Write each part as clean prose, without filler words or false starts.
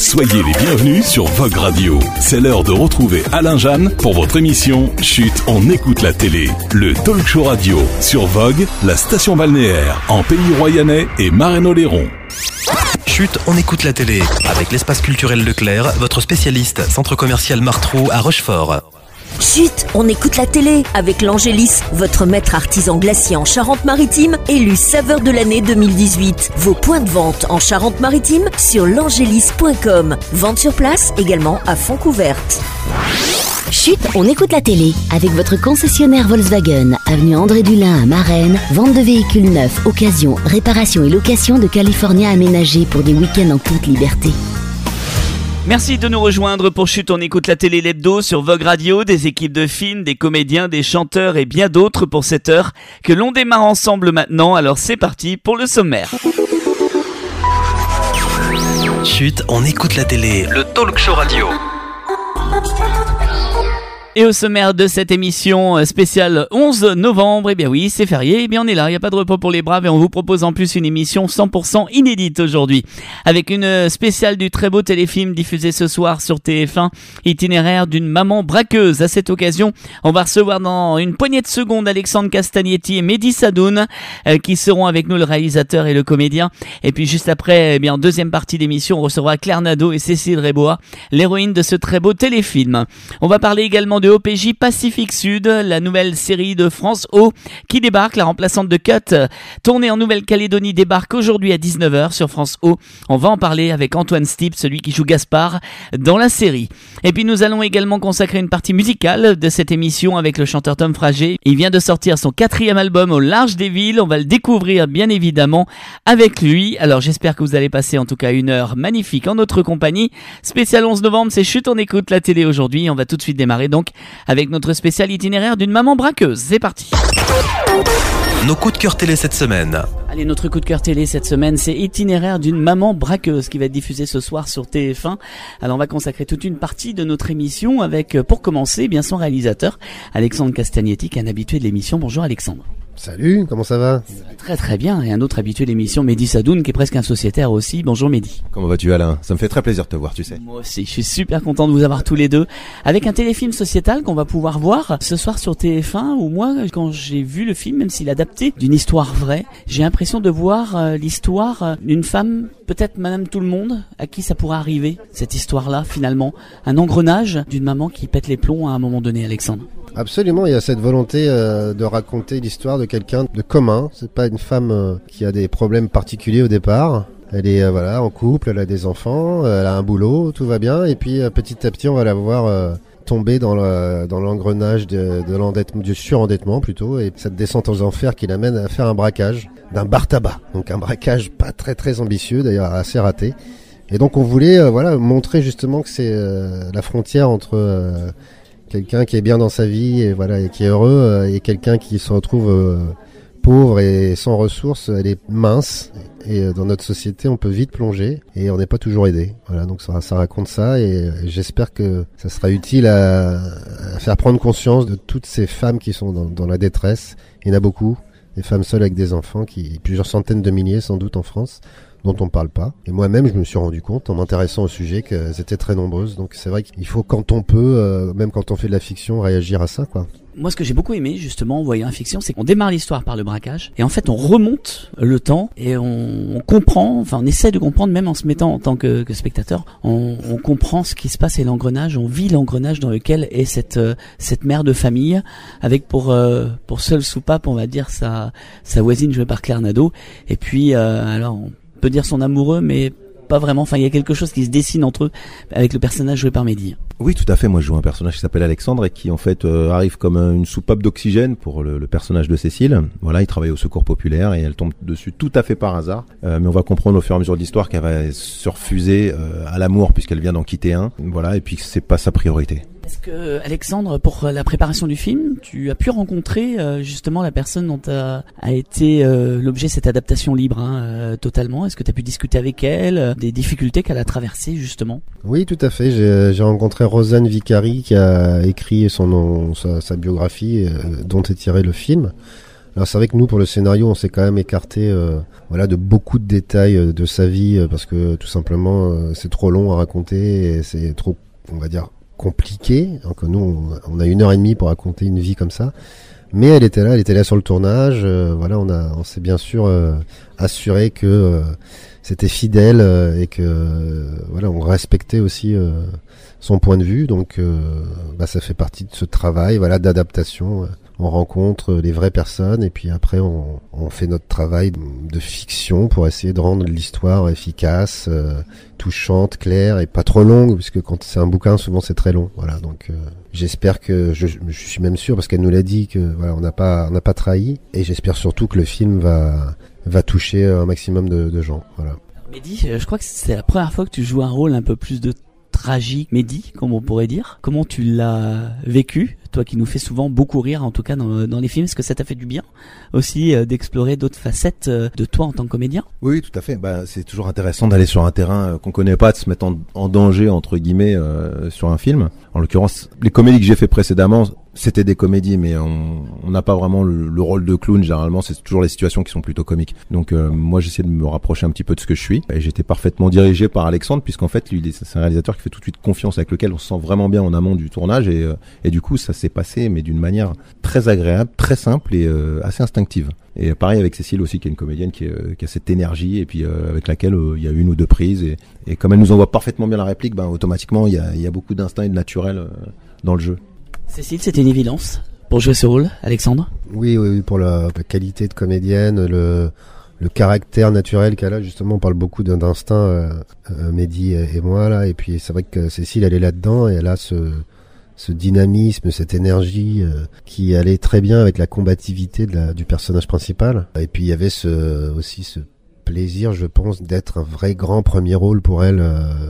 Soyez les bienvenus sur Vogue Radio. C'est l'heure de retrouver Alain Jeanne pour votre émission Chut, on écoute la télé. Le talk show radio sur Vogue, la station balnéaire en Pays Royannais et Marennes-Oléron. Chut, on écoute la télé avec l'espace culturel Leclerc, votre spécialiste centre commercial Martrou à Rochefort. Chut, on écoute la télé avec l'Angélis, votre maître artisan glacier en Charente-Maritime, élu saveur de l'année 2018. Vos points de vente en Charente-Maritime sur l'angélis.com. Vente sur place également à Fontcouverte. Chut, on écoute la télé avec votre concessionnaire Volkswagen, avenue André Dulin à Marennes, vente de véhicules neufs, occasion, réparation et location de California aménagés pour des week-ends en toute liberté. Merci de nous rejoindre pour Chut, on écoute la télé l'hebdo sur Vogue Radio, des équipes de films, des comédiens, des chanteurs et bien d'autres pour cette heure que l'on démarre ensemble maintenant. Alors c'est parti pour le sommaire. Chut, on écoute la télé, le talk show radio. Et au sommaire de cette émission spéciale 11 novembre, eh bien oui, c'est férié, eh bien on est là, il n'y a pas de repos pour les braves et on vous propose en plus une émission 100% inédite aujourd'hui. Avec une spéciale du très beau téléfilm diffusé ce soir sur TF1, itinéraire d'une maman braqueuse. À cette occasion, on va recevoir dans une poignée de secondes Alexandre Castagnetti et Mehdi Sadoun qui seront avec nous, le réalisateur et le comédien. Et puis juste après, eh bien en deuxième partie d'émission, on recevra Claire Nadeau et Cécile Rébois, l'héroïne de ce très beau téléfilm. On va parler également de OPJ Pacifique Sud, la nouvelle série de France O qui débarque. La remplaçante de Cut, tournée en Nouvelle-Calédonie, débarque aujourd'hui à 19h sur France O. On va en parler avec Antoine Stipp, celui qui joue Gaspard dans la série. Et puis nous allons également consacrer une partie musicale de cette émission avec le chanteur Tom Frager. Il vient de sortir son 4e album Au large des villes. On va le découvrir bien évidemment avec lui. Alors j'espère que vous allez passer en tout cas une heure magnifique en notre compagnie. Spécial 11 novembre, c'est Chut, on écoute la télé aujourd'hui. On va tout de suite démarrer donc avec notre spécial itinéraire d'une maman braqueuse. C'est parti. Nos coups de cœur télé cette semaine. Allez, notre coup de cœur télé cette semaine, c'est Itinéraire d'une maman braqueuse qui va être diffusé ce soir sur TF1. Alors on va consacrer toute une partie de notre émission avec, pour commencer, bien son réalisateur, Alexandre Castagnetti, qui est un habitué de l'émission. Bonjour Alexandre. Salut, comment ça va ? Très très bien, et un autre habitué de l'émission, Mehdi Sadoun, qui est presque un sociétaire aussi. Bonjour Mehdi. Comment vas-tu Alain ? Ça me fait très plaisir de te voir, tu sais. Moi aussi, je suis super content de vous avoir tous les deux, avec un téléfilm sociétal qu'on va pouvoir voir ce soir sur TF1, où moi, quand j'ai vu le film, même s'il est adapté d'une histoire vraie, j'ai l'impression de voir l'histoire d'une femme, peut-être Madame Tout-le-Monde, à qui ça pourrait arriver, cette histoire-là, finalement. Un engrenage d'une maman qui pète les plombs à un moment donné, Alexandre. Absolument, il y a cette volonté de raconter l'histoire de quelqu'un de commun. C'est pas une femme qui a des problèmes particuliers au départ. Elle est en couple, elle a des enfants, elle a un boulot, tout va bien. Et puis petit à petit, on va la voir tomber dans l'engrenage du surendettement plutôt, et cette descente aux enfers qui l'amène à faire un braquage d'un bar tabac. Donc un braquage pas très très ambitieux, d'ailleurs assez raté. Et donc on voulait montrer justement que c'est la frontière entre quelqu'un qui est bien dans sa vie et qui est heureux, et quelqu'un qui se retrouve pauvre et sans ressources. Elle est mince, et dans notre société on peut vite plonger et on n'est pas toujours aidé. Voilà, donc ça raconte ça, et j'espère que ça sera utile à faire prendre conscience de toutes ces femmes qui sont dans la détresse. Il y en a beaucoup, des femmes seules avec des enfants, plusieurs centaines de milliers sans doute en France, dont on parle pas. Et moi-même, je me suis rendu compte, en m'intéressant au sujet, qu'elles étaient très nombreuses. Donc c'est vrai qu'il faut, quand on peut, même quand on fait de la fiction, réagir à ça, quoi. Moi, ce que j'ai beaucoup aimé, justement, en voyant la fiction, c'est qu'on démarre l'histoire par le braquage, et en fait, on remonte le temps, et on comprend, on essaie de comprendre, même en se mettant en tant que spectateur, on comprend ce qui se passe et l'engrenage, on vit l'engrenage dans lequel est cette mère de famille, avec pour seule soupape, on va dire, sa voisine jouée par Claire Nadeau, et puis, alors, on peut dire son amoureux, mais pas vraiment. Enfin, il y a quelque chose qui se dessine entre eux avec le personnage joué par Mehdi. Oui, tout à fait. Moi, je joue un personnage qui s'appelle Alexandre et qui, en fait, arrive comme une soupape d'oxygène pour le personnage de Cécile. Voilà, il travaille au Secours Populaire et elle tombe dessus tout à fait par hasard. Mais on va comprendre au fur et à mesure de l'histoire qu'elle va se refuser à l'amour puisqu'elle vient d'en quitter un. Voilà, et puis c'est pas sa priorité. Est-ce que, Alexandre, pour la préparation du film, tu as pu rencontrer justement la personne dont a été l'objet de cette adaptation libre, totalement? Est-ce que tu as pu discuter avec elle des difficultés qu'elle a traversées, justement? Oui, tout à fait. J'ai rencontré Rosanne Vicari qui a écrit sa biographie dont est tiré le film. Alors c'est vrai que nous, pour le scénario, on s'est quand même écarté de beaucoup de détails de sa vie, parce que tout simplement, c'est trop long à raconter, et c'est trop, on va dire, compliqué. Donc nous, on a 1h30 pour raconter une vie comme ça. Mais elle était là sur le tournage. On s'est bien sûr assuré que c'était fidèle et que on respectait aussi son point de vue. Donc ça fait partie de ce travail d'adaptation. On rencontre les vraies personnes et puis après on fait notre travail de fiction pour essayer de rendre l'histoire efficace, touchante, claire et pas trop longue, puisque quand c'est un bouquin souvent c'est très long. Voilà, donc j'espère que je suis même sûr, parce qu'elle nous l'a dit, que on n'a pas trahi, et j'espère surtout que le film va toucher un maximum de gens. Voilà. Mehdi, je crois que c'est la première fois que tu joues un rôle un peu plus de tragique, Mehdi, comme on pourrait dire. Comment tu l'as vécu, toi qui nous fais souvent beaucoup rire, en tout cas dans les films? Est-ce que ça t'a fait du bien aussi d'explorer d'autres facettes de toi en tant que comédien? Oui, tout à fait. C'est toujours intéressant d'aller sur un terrain qu'on connaît pas, de se mettre en danger entre guillemets sur un film. En l'occurrence, les comédies que j'ai fait précédemment, c'était des comédies, mais on n'a pas vraiment le rôle de clown. Généralement, c'est toujours les situations qui sont plutôt comiques. Donc moi, j'essaie de me rapprocher un petit peu de ce que je suis. Et j'étais parfaitement dirigé par Alexandre, puisqu'en fait, lui, c'est un réalisateur qui fait tout de suite confiance, avec lequel on se sent vraiment bien en amont du tournage. Et du coup, ça s'est passé, mais d'une manière très agréable, très simple et assez instinctive. Et pareil avec Cécile aussi, qui est une comédienne qui a cette énergie, et puis avec laquelle il y a 1 ou 2 prises. Et comme elle nous envoie parfaitement bien la réplique, automatiquement, il y a beaucoup d'instinct et de naturel dans le jeu. Cécile, c'était une évidence pour jouer ce rôle, Alexandre? Oui, pour la qualité de comédienne, le caractère naturel qu'elle a. Justement, on parle beaucoup d'instinct, Mehdi et moi, là. Et puis, c'est vrai que Cécile, elle est là-dedans, et elle a ce dynamisme, cette énergie qui allait très bien avec la combativité du personnage principal. Et puis, il y avait aussi ce plaisir, je pense, d'être un vrai grand premier rôle pour elle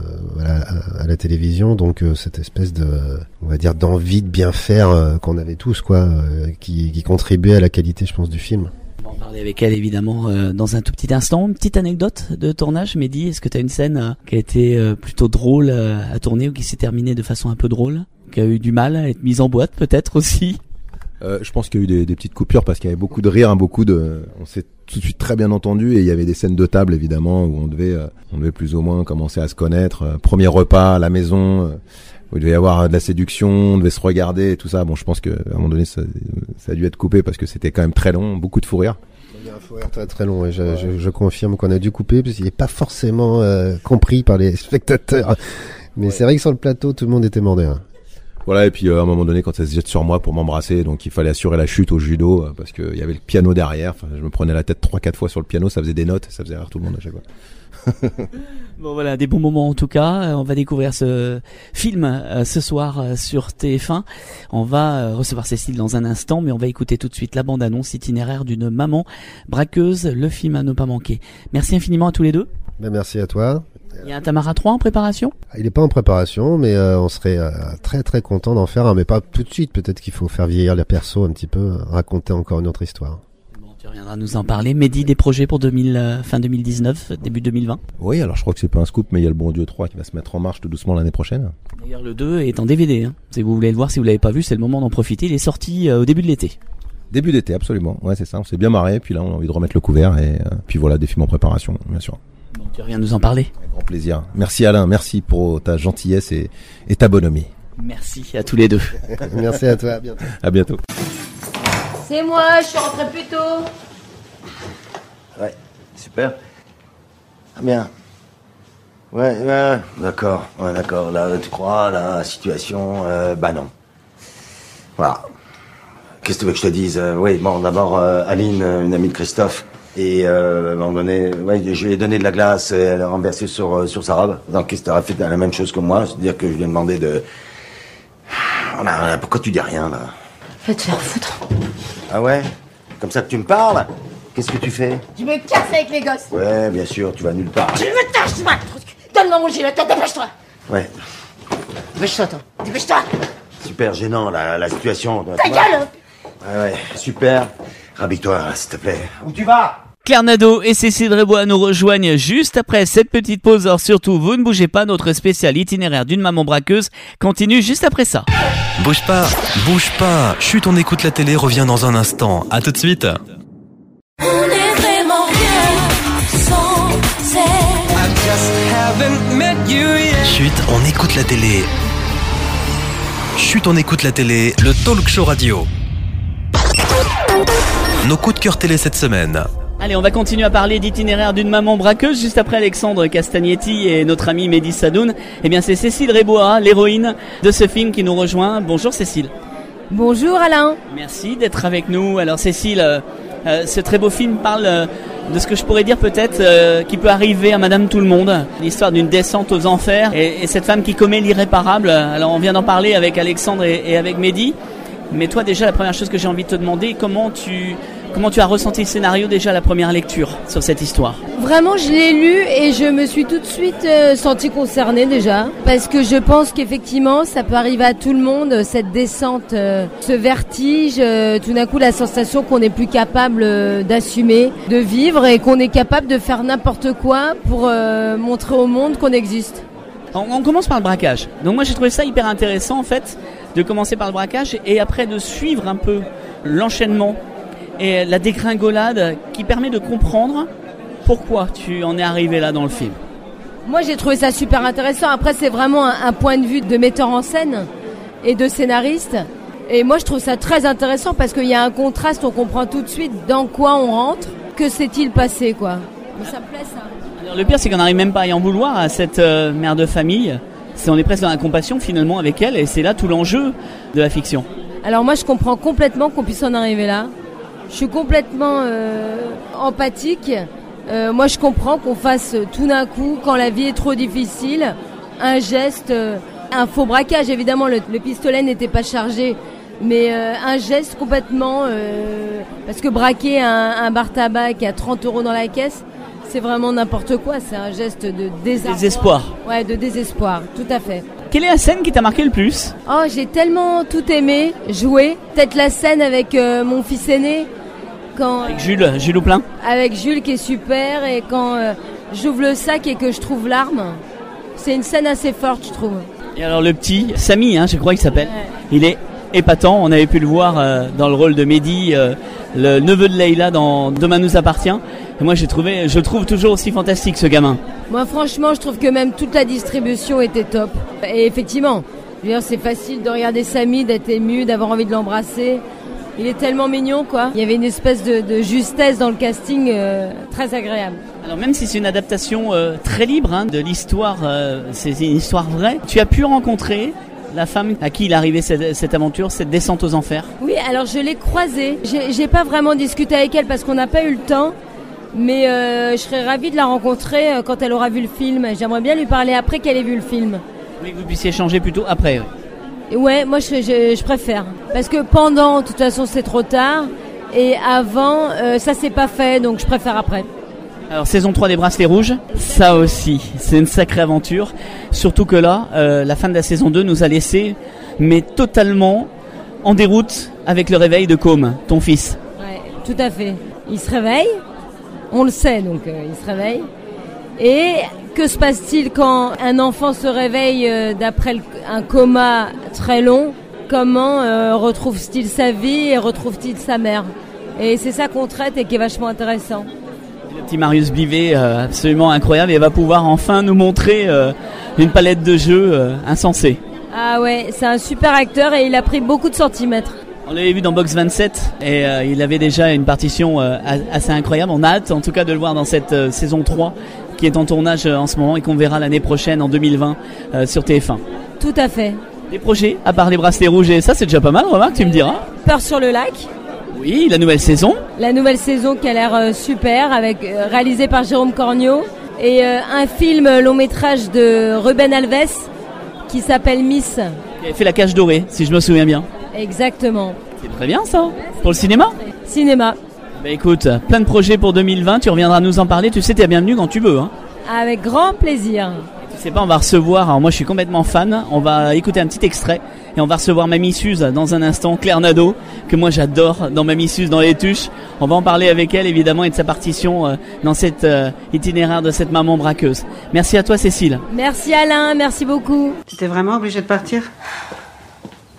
à la télévision. Donc cette espèce d'envie de bien faire qu'on avait tous, qui contribuait à la qualité, je pense, du film. On va en parler avec elle évidemment dans un tout petit instant. Une petite anecdote de tournage, Mehdi, est-ce que tu as une scène qui a été plutôt drôle à tourner, ou qui s'est terminée de façon un peu drôle, qui a eu du mal à être mise en boîte peut-être aussi? Je pense qu'il y a eu des petites coupures, parce qu'il y avait beaucoup de rire, on s'est tout de suite très bien entendu, et il y avait des scènes de table évidemment où on devait plus ou moins commencer à se connaître. Premier repas à la maison, où il devait y avoir de la séduction, on devait se regarder et tout ça. Bon, je pense qu'à un moment donné ça a dû être coupé, parce que c'était quand même très long, beaucoup de fou rire. Il y a un fou rire très très long, et je confirme qu'on a dû couper, parce qu'il n'est pas forcément compris par les spectateurs. Mais c'est vrai que sur le plateau, tout le monde était mort de rire. Voilà, et puis à un moment donné, quand elle se jette sur moi pour m'embrasser, donc il fallait assurer la chute au judo, parce qu'il y avait le piano derrière. Enfin, je me prenais la tête 3-4 fois sur le piano, ça faisait des notes, ça faisait rire tout le monde à chaque fois. Bon voilà, des bons moments en tout cas. On va découvrir ce film ce soir sur TF1. On va recevoir Cécile dans un instant, mais on va écouter tout de suite la bande-annonce itinéraire d'une maman braqueuse, le film à ne pas manquer. Merci infiniment à tous les deux. Merci à toi. Il y a un Tamara 3 en préparation? Il n'est pas en préparation, mais on serait très très content d'en faire un, mais pas tout de suite. Peut-être qu'il faut faire vieillir les persos un petit peu, raconter encore une autre histoire. Bon, tu reviendras nous en parler. Mehdi, des projets pour fin 2019, début 2020? Oui, alors je crois que c'est pas un scoop, mais il y a le Bon Dieu 3 qui va se mettre en marche tout doucement l'année prochaine. D'ailleurs, le 2 est en DVD. Si vous voulez le voir, si vous l'avez pas vu, c'est le moment d'en profiter. Il est sorti au début de l'été. Début d'été, absolument. Ouais, c'est ça. On s'est bien marré, puis là, on a envie de remettre le couvert, et puis voilà, des films en préparation, bien sûr. Bon, tu reviens nous en parler. Avec grand plaisir. Merci Alain, merci pour ta gentillesse et ta bonhomie. Merci à tous les deux. Merci à toi, à bientôt. À bientôt. C'est moi, je suis rentré plus tôt. Ouais, super. Ah bien. Ouais, d'accord. Ouais, d'accord. Là, tu crois, la situation, non. Voilà. Qu'est-ce que tu veux que je te dise? Oui, bon, d'abord, Aline, une amie de Christophe. Et à un moment donné, je lui ai donné de la glace, et elle a renversé sur sa robe. Donc, qu'est-ce que t'aurais fait la même chose que moi? C'est-à-dire que je lui ai demandé de... Pourquoi tu dis rien, là? Va te faire foutre. Ah ouais? Comme ça que tu me parles? Qu'est-ce que tu fais? Je me casse avec les gosses. Ouais, bien sûr, tu vas nulle part. Tu me tâches, toi. Donne-moi mon gilet, dépêche-toi. Ouais. Dépêche-toi, toi. Dépêche-toi. Super gênant, la situation. Ta gueule. Ouais, super. Rhabille-toi, s'il te plaît. Où tu vas? Claire Nadeau et Cécile Drébois nous rejoignent juste après cette petite pause. Alors surtout, vous ne bougez pas, notre spécial itinéraire d'une maman braqueuse continue juste après ça. Bouge pas. Chut, on écoute la télé, revient dans un instant. À tout de suite. On est vraiment bien sans elle. Chut, on écoute la télé. Chut, on écoute la télé, le talk show radio. Nos coups de cœur télé cette semaine. Allez, on va continuer à parler d'itinéraire d'une maman braqueuse juste après Alexandre Castagnetti et notre amie Mehdi Sadoun. Eh bien, c'est Cécile Rébois, l'héroïne de ce film qui nous rejoint. Bonjour Cécile. Bonjour Alain. Merci d'être avec nous. Alors Cécile, ce très beau film parle de ce que je pourrais dire peut-être qui peut arriver à Madame Tout-le-Monde. L'histoire d'une descente aux enfers et cette femme qui commet l'irréparable. Alors on vient d'en parler avec Alexandre et avec Mehdi. Mais toi déjà, la première chose que j'ai envie de te demander, comment tu as ressenti le scénario déjà à la première lecture sur cette histoire? Vraiment, je l'ai lu et je me suis tout de suite sentie concernée déjà. Parce que je pense qu'effectivement, ça peut arriver à tout le monde, cette descente, ce vertige, tout d'un coup la sensation qu'on n'est plus capable d'assumer, de vivre et qu'on est capable de faire n'importe quoi pour montrer au monde qu'on existe. On commence par le braquage. Donc moi j'ai trouvé ça hyper intéressant en fait, de commencer par le braquage et après de suivre un peu l'enchaînement et la dégringolade qui permet de comprendre pourquoi tu en es arrivé là dans le film. Moi j'ai trouvé ça super intéressant. Après c'est vraiment un point de vue de metteur en scène et de scénariste. Et moi je trouve ça très intéressant parce qu'il y a un contraste, on comprend tout de suite dans quoi on rentre, que s'est-il passé quoi. Mais ça me plaît ça. Alors, le pire c'est qu'on n'arrive même pas à y en vouloir à cette mère de famille. On est presque dans la compassion finalement avec elle et c'est là tout l'enjeu de la fiction. Alors moi je comprends complètement qu'on puisse en arriver là. Je suis complètement empathique. Moi je comprends qu'on fasse tout d'un coup, quand la vie est trop difficile, un geste, un faux braquage. Évidemment le pistolet n'était pas chargé, mais un geste complètement... parce que braquer un bar-tabac qui a 30 € dans la caisse, c'est vraiment n'importe quoi, c'est un geste de désespoir. Ouais, de désespoir, tout à fait. Quelle est la scène qui t'a marqué le plus? Oh, j'ai tellement tout aimé, jouer. Peut-être la scène avec mon fils aîné. Avec Jules Auplain. Avec Jules qui est super et quand j'ouvre le sac et que je trouve l'arme, c'est une scène assez forte, je trouve. Et alors le petit, Samy, je crois qu'il s'appelle, ouais. Il est épatant, on avait pu le voir dans le rôle de Mehdi, le neveu de Leïla dans Demain nous appartient. Et moi je le trouve toujours aussi fantastique ce gamin. Moi franchement je trouve que même toute la distribution était top. Et effectivement, je veux dire, c'est facile de regarder Samy, d'être ému, d'avoir envie de l'embrasser. Il est tellement mignon quoi. Il y avait une espèce de justesse dans le casting très agréable. Alors même si c'est une adaptation très libre de l'histoire, c'est une histoire vraie, tu as pu rencontrer la femme à qui il est arrivé cette aventure, cette descente aux enfers? Oui, alors je l'ai croisée. J'ai pas vraiment discuté avec elle parce qu'on n'a pas eu le temps. Mais je serais ravie de la rencontrer quand elle aura vu le film. J'aimerais bien lui parler après qu'elle ait vu le film. Oui, que vous puissiez échanger plutôt après. Oui. Ouais, moi je préfère. Parce que pendant, de toute façon c'est trop tard. Et avant, ça s'est pas fait, donc je préfère après. Alors saison 3 des Bracelets Rouges, ça aussi, c'est une sacrée aventure. Surtout que là, la fin de la saison 2 nous a laissé, mais totalement en déroute avec le réveil de Côme, ton fils. Ouais, tout à fait. Il se réveille, on le sait, donc il se réveille. Et que se passe-t-il quand un enfant se réveille d'après un coma très long? Comment retrouve-t-il sa vie et retrouve-t-il sa mère? Et c'est ça qu'on traite et qui est vachement intéressant. Le petit Marius Bivet, absolument incroyable, et va pouvoir enfin nous montrer une palette de jeux insensée. Ah ouais, c'est un super acteur et il a pris beaucoup de centimètres. On l'avait vu dans Box 27 et il avait déjà une partition assez incroyable. On a hâte en tout cas de le voir dans cette saison 3 qui est en tournage en ce moment et qu'on verra l'année prochaine en 2020 sur TF1. Tout à fait. Des projets, à part les Bracelets Rouges et ça, c'est déjà pas mal, remarque, tu me diras. Peur sur le lac. Oui, la nouvelle saison. La nouvelle saison qui a l'air super, réalisée par Jérôme Cornio. Et un film long métrage de Ruben Alves qui s'appelle Miss. Qui avait fait La Cage Dorée, si je me souviens bien. Exactement. C'est très bien ça. Pour le cinéma ? Cinéma. Bah écoute, plein de projets pour 2020, tu reviendras nous en parler. Tu sais, t'es bienvenue quand tu veux. Avec grand plaisir. Tu sais pas, on va recevoir, alors moi je suis complètement fan, on va écouter un petit extrait et on va recevoir Mamie Suze dans un instant, Claire Nadeau, que moi j'adore dans Mamie Suze dans les tuches. On va en parler avec elle évidemment et de sa partition dans cet itinéraire de cette maman braqueuse. Merci à toi Cécile. Merci Alain, merci beaucoup. Tu étais vraiment obligé de partir ?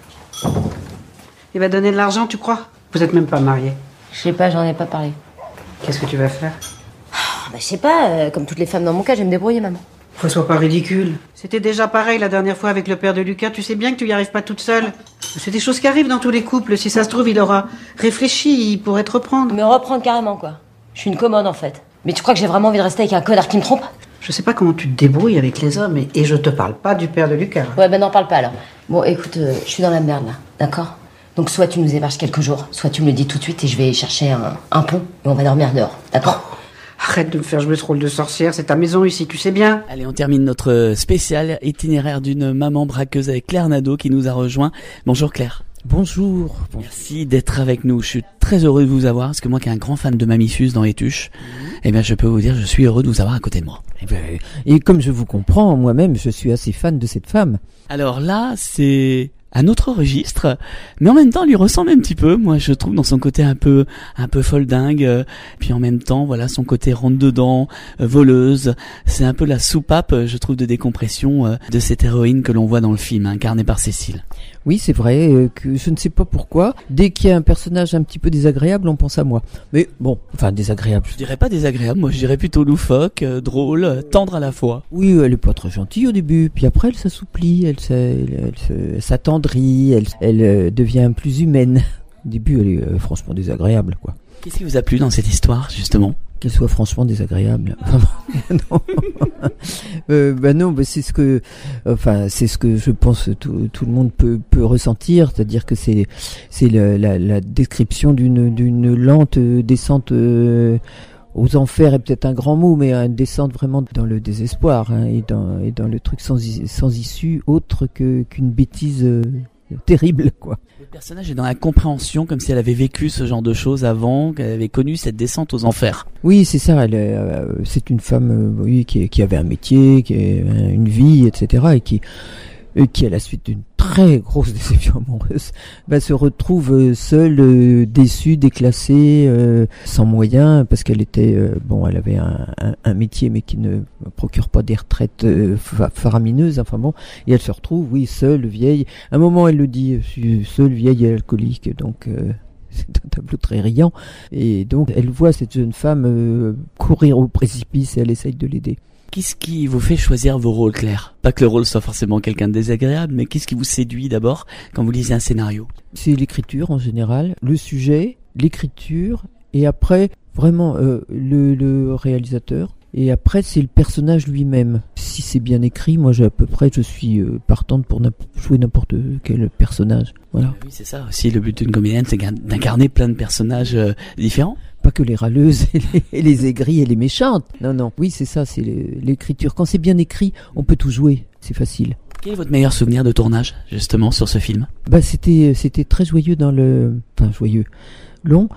Il va donner de l'argent, tu crois ? Vous êtes même pas mariés. Je sais pas, j'en ai pas parlé. Qu'est-ce que tu vas faire? Bah, je sais pas, comme toutes les femmes dans mon cas, je vais me débrouiller, maman. Faut sois pas ridicule. C'était déjà pareil la dernière fois avec le père de Lucas. Tu sais bien que tu y arrives pas toute seule. C'est des choses qui arrivent dans tous les couples. Si ça se trouve, il aura réfléchi, il pourrait te reprendre. Me reprendre carrément, quoi. Je suis une commode, en fait. Mais tu crois que j'ai vraiment envie de rester avec un connard qui me trompe? Je sais pas comment tu te débrouilles avec les hommes et je te parle pas du père de Lucas. Ouais, ben n'en parle pas alors. Bon, écoute, je suis dans la merde là, d'accord? Donc soit tu nous héberges quelques jours, soit tu me le dis tout de suite et je vais chercher un pont et on va dormir dehors, d'accord? Arrête de me faire jouer ce rôle de sorcière, c'est ta maison ici, tu sais bien. Allez, on termine notre spécial itinéraire d'une maman braqueuse avec Claire Nadeau qui nous a rejoint. Bonjour Claire. Bonjour. Merci d'être avec nous. Je suis très heureux de vous avoir parce que moi qui est un grand fan de Mamie Suze dans les Tuches, eh bien je peux vous dire je suis heureux de vous avoir à côté de moi. Et comme je vous comprends, moi-même je suis assez fan de cette femme. Alors là, c'est un autre registre, mais en même temps, elle lui ressemble un petit peu. Moi, je trouve dans son côté un peu folle dingue, puis en même temps, voilà, son côté rentre dedans, voleuse. C'est un peu la soupape, je trouve, de décompression de cette héroïne que l'on voit dans le film, incarnée par Cécile. Oui, c'est vrai que je ne sais pas pourquoi, dès qu'il y a un personnage un petit peu désagréable, on pense à moi. Mais bon, enfin désagréable. Je dirais pas désagréable, moi je dirais plutôt loufoque, drôle, tendre à la fois. Oui, elle est pas très gentille au début, puis après elle s'assouplit, elle s'attendrit, elle devient plus humaine. Au début, elle est franchement désagréable, quoi. Qu'est-ce qui vous a plu dans cette histoire, justement ? Qu'elle soit franchement désagréable. Non. C'est ce que je pense tout le monde peut ressentir, c'est-à-dire que c'est la description d'une lente descente aux enfers est peut-être un grand mot, mais une descente vraiment dans le désespoir, hein, et dans le truc sans issue autre qu'une bêtise terrible, quoi. Le personnage est dans la compréhension, comme si elle avait vécu ce genre de choses avant, qu'elle avait connu cette descente aux enfers. Oui, c'est ça. C'est une femme, qui avait un métier, qui a une vie, etc., et qui à la suite d'une très grosse déception amoureuse, se retrouve seule, déçue, déclassée, sans moyens, parce qu'elle était, elle avait un métier mais qui ne procure pas des retraites faramineuses, et elle se retrouve, seule, vieille. À un moment, elle le dit, je suis seule, vieille et alcoolique, donc c'est un tableau très riant, et donc elle voit cette jeune femme courir au précipice et elle essaye de l'aider. Qu'est-ce qui vous fait choisir vos rôles, Claire ? Pas que le rôle soit forcément quelqu'un de désagréable, mais qu'est-ce qui vous séduit d'abord quand vous lisez un scénario ? C'est l'écriture en général, le sujet, l'écriture, et après, vraiment, le réalisateur. Et après, c'est le personnage lui-même. Si c'est bien écrit, moi, je suis partante pour jouer n'importe quel personnage. Voilà. Oui, c'est ça aussi. Le but d'une comédienne, c'est d'incarner plein de personnages différents. Pas que les râleuses et les aigries et les méchantes. Non. Oui, c'est ça, c'est l'écriture. Quand c'est bien écrit, on peut tout jouer. C'est facile. Quel est votre meilleur souvenir de tournage, justement, sur ce film ? C'était très joyeux joyeux. Long,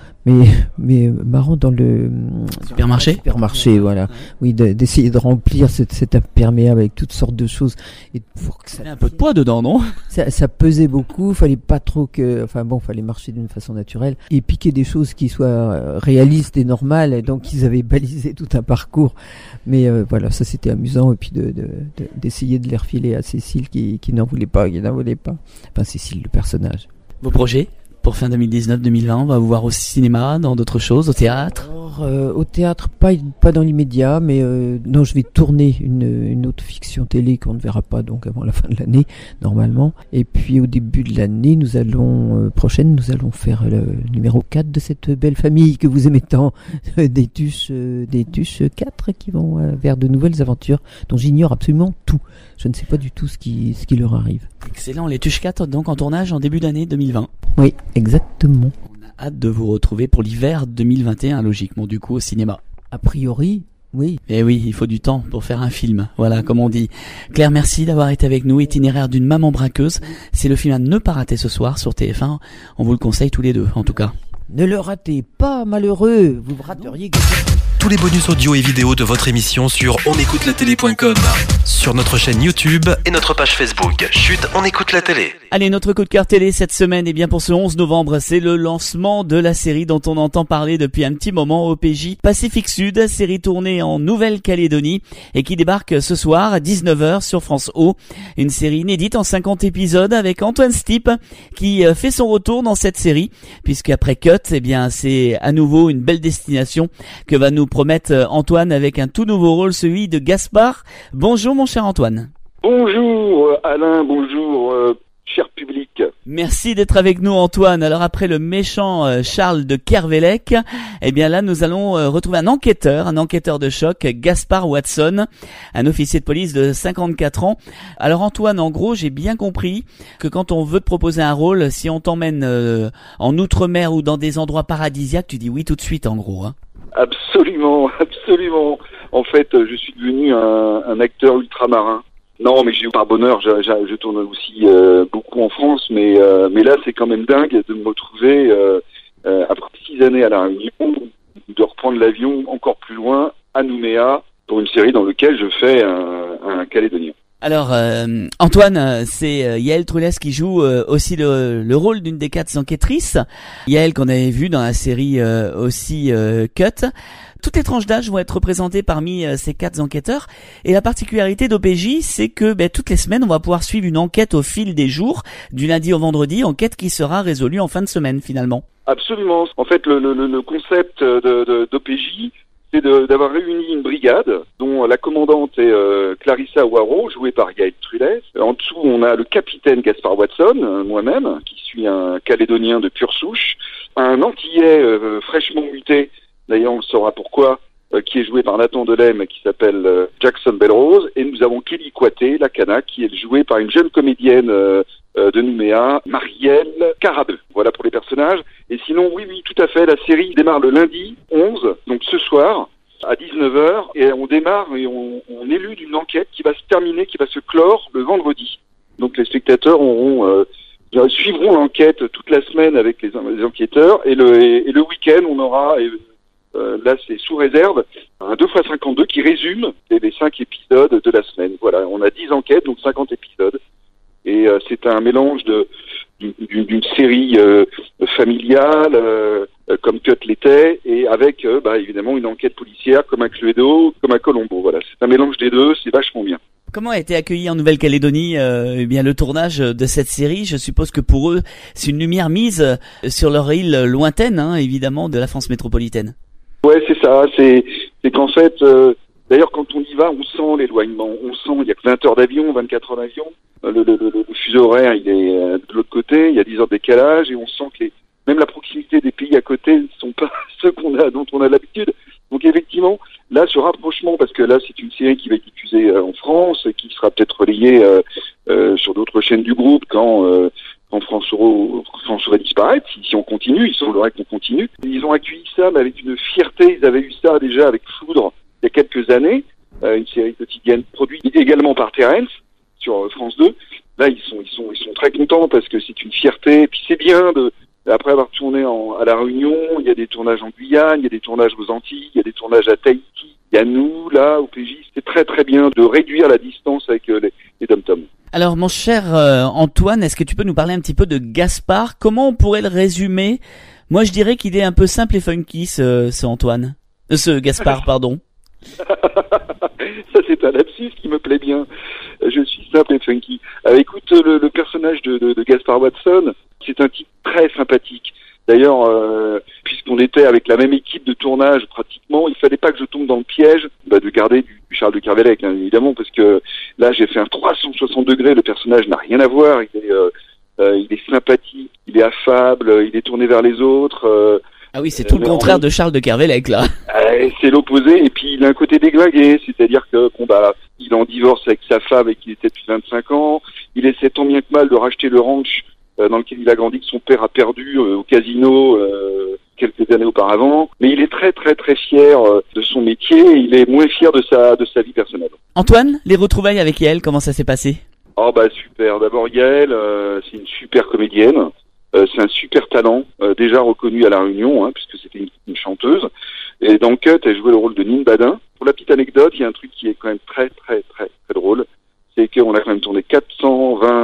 mais marrant dans le supermarché, voilà. Oui, d'essayer de remplir cet imperméable avec toutes sortes de choses. Et pour que ça, il y a un peu de poids dedans, non ? Ça pesait beaucoup, fallait pas trop fallait marcher d'une façon naturelle et piquer des choses qui soient réalistes et normales. Et donc ils avaient balisé tout un parcours. Mais voilà, ça c'était amusant, et puis d'essayer de les refiler à Cécile qui n'en voulait pas. Enfin, Cécile, le personnage. Vos projets ? Pour fin 2019-2020, on va vous voir au cinéma, dans d'autres choses, au théâtre ? Au théâtre, pas dans l'immédiat, mais non, je vais tourner une autre fiction télé qu'on ne verra pas donc avant la fin de l'année, normalement. Et puis au début de l'année, prochaine, nous allons faire le numéro 4 de cette belle famille que vous aimez tant, des Tuches 4 qui vont vers de nouvelles aventures dont j'ignore absolument tout. Je ne sais pas du tout ce qui leur arrive. Excellent, les Tuches 4 donc en tournage en début d'année 2020. Oui, exactement. On a hâte de vous retrouver pour l'hiver 2021, logiquement, du coup, au cinéma. A priori, oui. Eh oui, il faut du temps pour faire un film, voilà, comme on dit. Claire, merci d'avoir été avec nous. Itinéraire d'une maman braqueuse, c'est le film à ne pas rater ce soir sur TF1. On vous le conseille tous les deux, en tout cas. Ne le ratez pas, malheureux, vous rateriez... Tous les bonus audio et vidéos de votre émission sur onécoutelatélé.com, sur notre chaîne YouTube et notre page Facebook. Chut, on écoute la télé. Allez, notre coup de cœur télé cette semaine, et bien pour ce 11 novembre, c'est le lancement de la série dont on entend parler depuis un petit moment, OPJ Pacifique Sud, série tournée en Nouvelle-Calédonie et qui débarque ce soir à 19h sur France O. Une série inédite en 50 épisodes avec Antoine Stipp qui fait son retour dans cette série, puisqu'après Cut, eh bien c'est à nouveau une belle destination que va nous promettre Antoine avec un tout nouveau rôle, celui de Gaspard. Bonjour mon cher Antoine. Bonjour Alain, bonjour cher public. Merci d'être avec nous Antoine. Alors après le méchant Charles de Kervelec, eh bien là nous allons retrouver un enquêteur de choc, Gaspard Watson, un officier de police de 54 ans. Alors Antoine, en gros, j'ai bien compris que quand on veut te proposer un rôle, si on t'emmène en outre-mer ou dans des endroits paradisiaques, tu dis oui tout de suite en gros. Hein. Absolument. En fait, je suis devenu un acteur ultramarin. Non, mais par bonheur, je tourne aussi beaucoup en France, mais là, c'est quand même dingue de me retrouver après 6 années à La Réunion, de reprendre l'avion encore plus loin à Nouméa pour une série dans laquelle je fais un Calédonien. Alors Antoine, c'est Yael Trulès qui joue aussi le rôle d'une des 4 enquêtrices. Yael qu'on avait vu dans la série aussi Cut. Toutes les tranches d'âge vont être représentées parmi ces 4 enquêteurs. Et la particularité d'OPJ, c'est que toutes les semaines, on va pouvoir suivre une enquête au fil des jours, du lundi au vendredi, enquête qui sera résolue en fin de semaine finalement. Absolument. En fait, le concept d'OPJ, c'est d'avoir réuni une brigade dont la commandante est Clarissa Waro, jouée par Yael Trulès. En dessous, on a le capitaine Gaspard Watson, moi-même, qui suis un Calédonien de pure souche, un Antillais fraîchement muté, d'ailleurs on le saura pourquoi, qui est joué par Nathan Delem, qui s'appelle Jackson Belrose, et nous avons Kelly Kouaté, la Canaque, qui est jouée par une jeune comédienne de Nouméa, Marielle Carabeu. Voilà pour les personnages. Et sinon, oui, tout à fait, la série démarre le lundi 11, donc ce soir, à 19h, et on démarre et on élude une enquête qui va se terminer, qui va se clore le vendredi. Donc les spectateurs suivront l'enquête toute la semaine avec les enquêteurs, et le week-end, on aura... là, c'est sous réserve, un 2x52 qui résume les 5 épisodes de la semaine. Voilà, on a 10 enquêtes, donc 50 épisodes. Et c'est un mélange d'une série familiale, comme Cut l'était, et avec évidemment une enquête policière comme un Cluedo, comme un Colombo. Voilà, c'est un mélange des deux, c'est vachement bien. Comment a été accueilli en Nouvelle-Calédonie bien le tournage de cette série? Je suppose que pour eux, c'est une lumière mise sur leur île lointaine, évidemment, de la France métropolitaine. Ouais, c'est ça. C'est qu'en fait, d'ailleurs, quand on y va, on sent l'éloignement. On sent, il y a que 20 heures d'avion, 24 heures d'avion. Le fuseau horaire, il est de l'autre côté. Il y a 10 heures de décalage et on sent que même la proximité des pays à côté ne sont pas ceux dont on a l'habitude. Donc effectivement, là, ce rapprochement, parce que là, c'est une série qui va être diffusée en France, qui sera peut-être relayée sur d'autres chaînes du groupe quand France va disparaître, si on continue, il semblerait qu'on continue. Ils ont accueilli ça, mais avec une fierté. Ils avaient eu ça déjà avec Foudre il y a quelques années, une série quotidienne produite également par Terence sur France 2. Là, ils sont très contents parce que c'est une fierté. Et puis c'est bien après avoir tourné à La Réunion, il y a des tournages en Guyane, il y a des tournages aux Antilles, il y a des tournages à Tahiti. Il y a nous, là, au PJ, c'est très très bien de réduire la distance avec les dom-toms. Alors mon cher Antoine, est-ce que tu peux nous parler un petit peu de Gaspard? Comment on pourrait le résumer? Moi je dirais qu'il est un peu simple et funky ce Antoine. Ce Gaspard, pardon. Ça c'est un lapsus qui me plaît bien. Je suis simple et funky. Écoute, le personnage de Gaspard Watson, c'est un type très sympathique. D'ailleurs, puisqu'on était avec la même équipe de tournage pratiquement, il fallait pas que je tombe dans le piège de garder du Charles de Kervelec, évidemment, parce que là j'ai fait un 360 degrés, le personnage n'a rien à voir, il est sympathique, il est affable, il est tourné vers les autres. Ah oui, c'est tout le contraire de Charles de Kervelec, là. C'est l'opposé, et puis il a un côté déglingué, c'est-à-dire que il est en divorce avec sa femme et qu'il était depuis 25 ans, il essaie tant bien que mal de racheter le ranch dans lequel il a grandi, que son père a perdu au casino quelques années auparavant. Mais il est très très très fier de son métier, et il est moins fier de sa vie personnelle. Antoine, les retrouvailles avec Yael, comment ça s'est passé? Oh super, d'abord Yael, c'est une super comédienne, c'est un super talent, déjà reconnu à La Réunion, puisque c'était une chanteuse. Et dans Cut, elle jouait le rôle de Nine Badin. Pour la petite anecdote, il y a un truc qui est quand même très très très très drôle, c'est qu'on a quand même tourné 425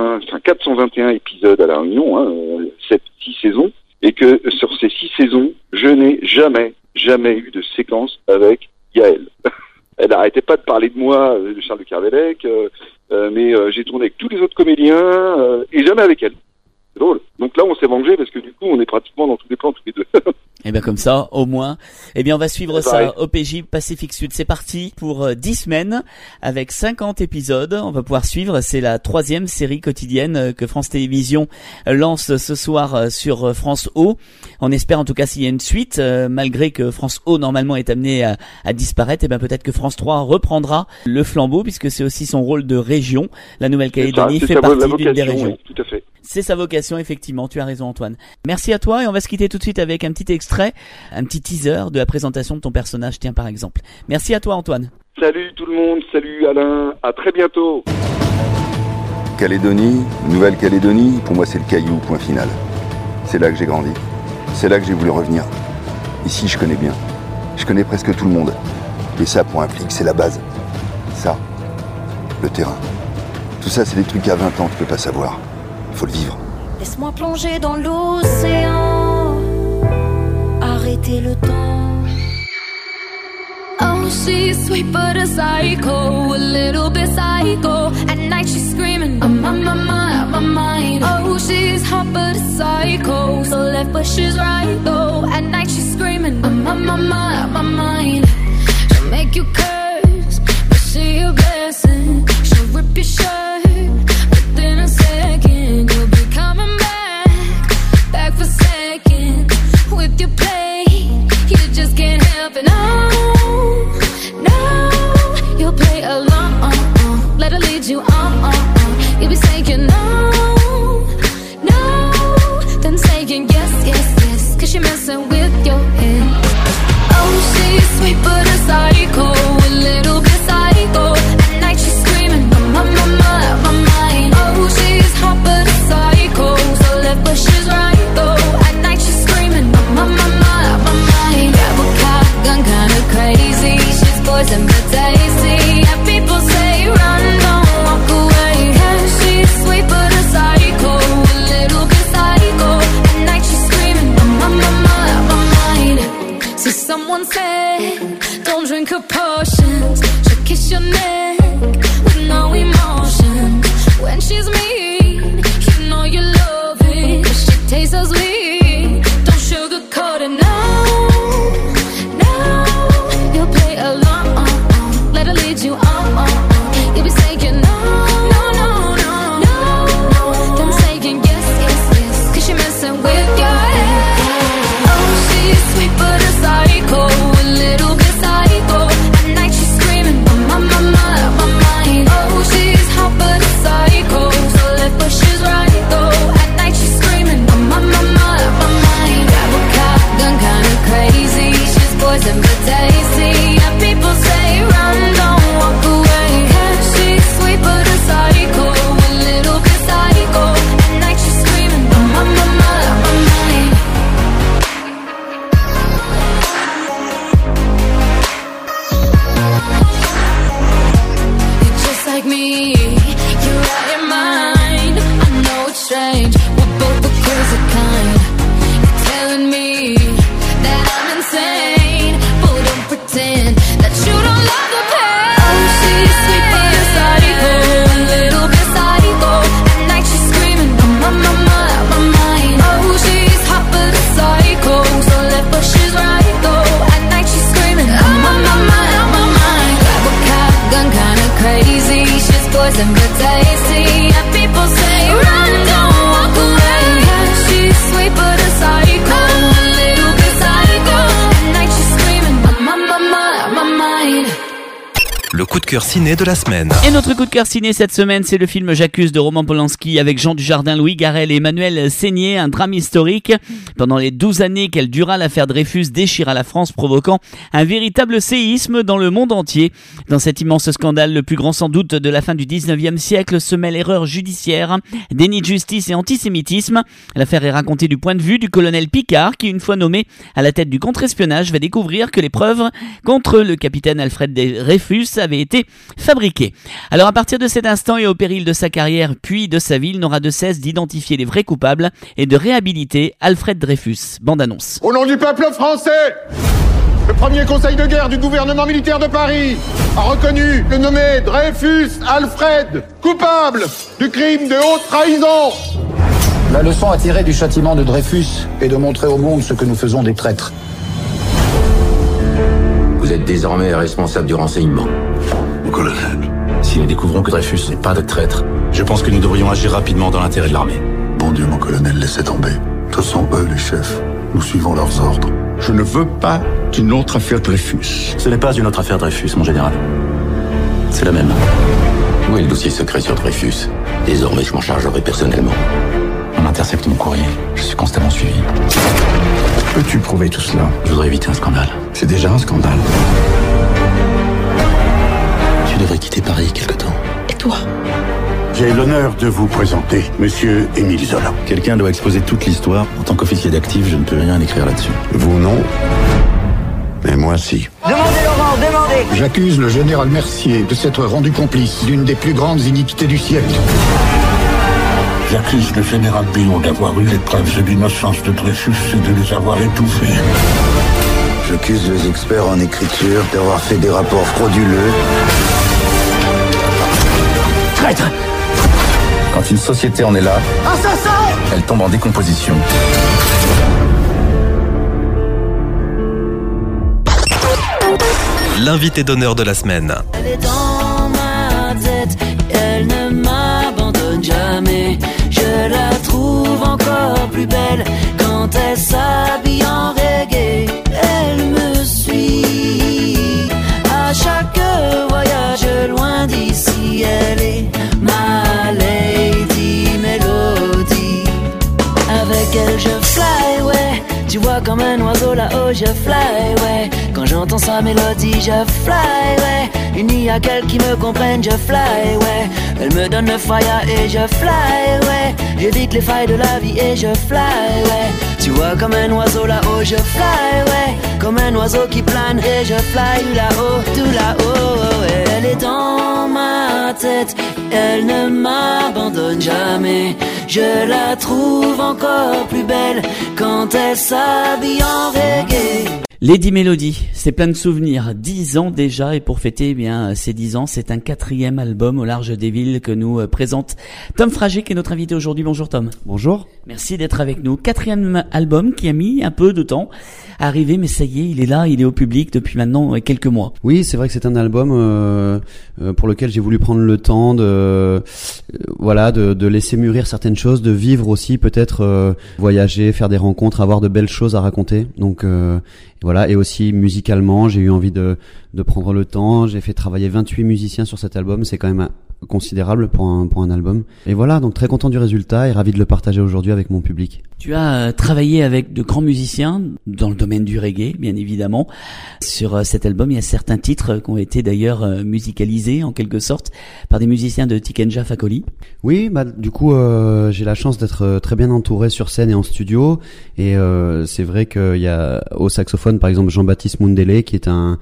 421 épisodes à La Réunion, 6 saisons, et que sur ces 6 saisons, je n'ai jamais eu de séquence avec Yael. Elle n'arrêtait pas de parler de moi, de Charles de Kervelec, mais j'ai tourné avec tous les autres comédiens, et jamais avec elle. C'est drôle. Donc là, on s'est vengé parce que du coup, on est pratiquement dans tous les plans, tous les deux. Et bien comme ça, au moins. Eh bien, on va suivre ça. OPJ Pacifique Sud, c'est parti pour 10 semaines avec 50 épisodes. On va pouvoir suivre. C'est la 3e série quotidienne que France Télévisions lance ce soir sur France O. On espère en tout cas s'il y a une suite, malgré que France O normalement est amenée à disparaître. Et bien peut-être que France 3 reprendra le flambeau puisque c'est aussi son rôle de région. La Nouvelle-Calédonie fait partie d'une des régions. Oui, tout à fait. C'est sa vocation, effectivement, tu as raison Antoine. Merci à toi et on va se quitter tout de suite avec un petit extrait, un petit teaser de la présentation de ton personnage, tiens par exemple. Merci à toi Antoine. Salut tout le monde, salut Alain, à très bientôt. Calédonie, Nouvelle-Calédonie, pour moi c'est le caillou, point final. C'est là que j'ai grandi, c'est là que j'ai voulu revenir. Ici je connais bien, je connais presque tout le monde. Et ça pour un flic c'est la base. Ça, le terrain. Tout ça c'est des trucs à 20 ans tu peux pas savoir. Faut le vivre. Laisse-moi plonger dans l'océan, arrêter le temps. Oh, she's sweet but a psycho, a little bit psycho. At night she's screaming, I'm on my mind. Oh, she's hot but a psycho, so left but she's right though. At night she's screaming, I'm on my mind. She'll make you curse, but she a blessing. She'll rip your shirt within a second. You'll be coming back for seconds. With your play, you just can't help it. No, you'll play along. Let her lead you on. You'll be saying no, then saying yes, cause you're messing with your head. Oh, she's sweet but a psycho, a little bit psycho. At night she's screaming, my mind. Oh, she's hot but a psycho, so left but she's right though. At night she's screaming, my mind. Grab a gun, kinda crazy. She's poison but tasty. And people say run, don't walk away. Yeah, she's sweet but a psycho, a little bit psycho. At night she's screaming, my mind. See someone said, don't drink her potions. She'll kiss your neck with no emotion. When she's mean, you know you love it. She tastes so sweet, don't sugarcoat it, no. You'll play along, let her lead you on. You'll be saying no, then saying yes, cause you're messing with your head. Oh, she's sweet but a psycho, a little bit psycho. At night she's screaming, my mind. Oh, she's hot but a psycho, so left but she's right though. At night she's screaming, my mind. Grab a gun, kinda crazy. She's poison but tasty. And people say run, don't walk away. Yeah, she's sweet but a psycho, a little bit psycho. At night she's screaming, my mind. You're just like me, you're out your mind. I know it's strange, we're both the crazy kind. You're telling me that I'm insane, but don't pretend that you don't love the pain. Oh, she's sweet but a psycho, a little bit psycho. At night she's screaming, my mind. Oh, she's hot but a psycho, so left but she's right though. At night she's screaming, my mind. Grab a gun, kinda crazy. She's poison but tasty. And people say run, don't walk away. Yeah, she's sweet but a psycho, a little bit psycho. At night she's screaming, my mind. Le coup de cœur ciné de la semaine. Et notre coup de cœur ciné cette semaine, c'est le film J'accuse de Roman Polanski avec Jean Dujardin, Louis Garrel et Emmanuel Seigné, un drame historique. Pendant les 12 années qu'elle dura, l'affaire Dreyfus déchira la France, provoquant un véritable séisme dans le monde entier. Dans cet immense scandale, le plus grand sans doute de la fin du 19e siècle, se mêlent erreur judiciaire, déni de justice et antisémitisme. L'affaire est racontée du point de vue du colonel Picard, qui, une fois nommé à la tête du contre-espionnage, va découvrir que les preuves contre le capitaine Alfred Dreyfus avaient été été fabriqués. Alors à partir de cet instant et au péril de sa carrière puis de sa vie, il n'aura de cesse d'identifier les vrais coupables et de réhabiliter Alfred Dreyfus. Bande annonce. Au nom du peuple français, le premier conseil de guerre du gouvernement militaire de Paris a reconnu le nommé Dreyfus Alfred coupable du crime de haute trahison. La leçon à tirer du châtiment de Dreyfus est de montrer au monde ce que nous faisons des traîtres. Vous êtes désormais responsable du renseignement. Mon colonel. Si nous découvrons que Dreyfus n'est pas de traître, je pense que nous devrions agir rapidement dans l'intérêt de l'armée. Bon Dieu, mon colonel, laissez tomber. Ce sont eux les chefs. Nous suivons leurs ordres. Je ne veux pas d'une autre affaire Dreyfus. Ce n'est pas une autre affaire Dreyfus, mon général. C'est la même. Où est le dossier secret sur Dreyfus? Désormais, je m'en chargerai personnellement. On intercepte mon courrier. Je suis constamment suivi. Peux-tu prouver tout cela? Je voudrais éviter un scandale. C'est déjà un scandale. Tu devrais quitter Paris quelque temps. Et toi? J'ai l'honneur de vous présenter Monsieur Émile Zola. Quelqu'un doit exposer toute l'histoire. En tant qu'officier d'actif, je ne peux rien écrire là-dessus. Vous non, mais moi si. Demandez Laurent, demandez. J'accuse le général Mercier de s'être rendu complice d'une des plus grandes iniquités du siècle. J'accuse le général Billon d'avoir eu les preuves de l'innocence de Dreyfus et de les avoir étouffées. J'accuse les experts en écriture d'avoir fait des rapports frauduleux. Traître! Quand une société en est là, Assassin! elle tombe en décomposition. L'invité d'honneur de la semaine. Elle est dans ma tête, elle ne m'abandonne jamais. Je la trouve encore plus belle quand elle s'habille en reggae. Elle me suit à chaque voyage loin d'ici. Elle est ma lady mélodie. Avec elle je fly, ouais. Tu vois comme un oiseau là-haut je fly, ouais. Quand j'entends sa mélodie je fly, ouais. Il n'y a qu'elle qui me comprenne, je fly, ouais. Elle me donne le fire et je fly, ouais. J'évite les failles de la vie et je fly, ouais. Tu vois comme un oiseau là-haut je fly, ouais. Comme un oiseau qui plane et je fly là-haut, tout là-haut, ouais. Elle est dans ma tête, elle ne m'abandonne jamais. Je la trouve encore plus belle quand elle s'habille en reggae. Lady Melody, c'est plein de souvenirs, 10 ans déjà, et pour fêter eh bien ces 10 ans, c'est un 4e album au large des villes que nous présente Tom Frager, qui est notre invité aujourd'hui. Bonjour Tom. Bonjour. Merci d'être avec nous. 4e album qui a mis un peu de temps à arriver, mais ça y est, il est là, il est au public depuis maintenant quelques mois. Oui, c'est vrai que c'est un album pour lequel j'ai voulu prendre le temps de laisser mûrir certaines choses, de vivre aussi peut-être, voyager, faire des rencontres, avoir de belles choses à raconter. Donc voilà, et aussi musicalement, j'ai eu envie de prendre le temps. J'ai fait travailler 28 musiciens sur cet album, c'est quand même considérable pour un album. Et voilà, donc très content du résultat et ravi de le partager aujourd'hui avec mon public. Tu as travaillé avec de grands musiciens dans le domaine du reggae, bien évidemment. Sur cet album, il y a certains titres qui ont été d'ailleurs musicalisés en quelque sorte par des musiciens de Tikenja Fakoli. Oui, du coup, j'ai la chance d'être très bien entouré sur scène et en studio. Et c'est vrai qu'il y a au saxophone, par exemple, Jean-Baptiste Mundele, qui est un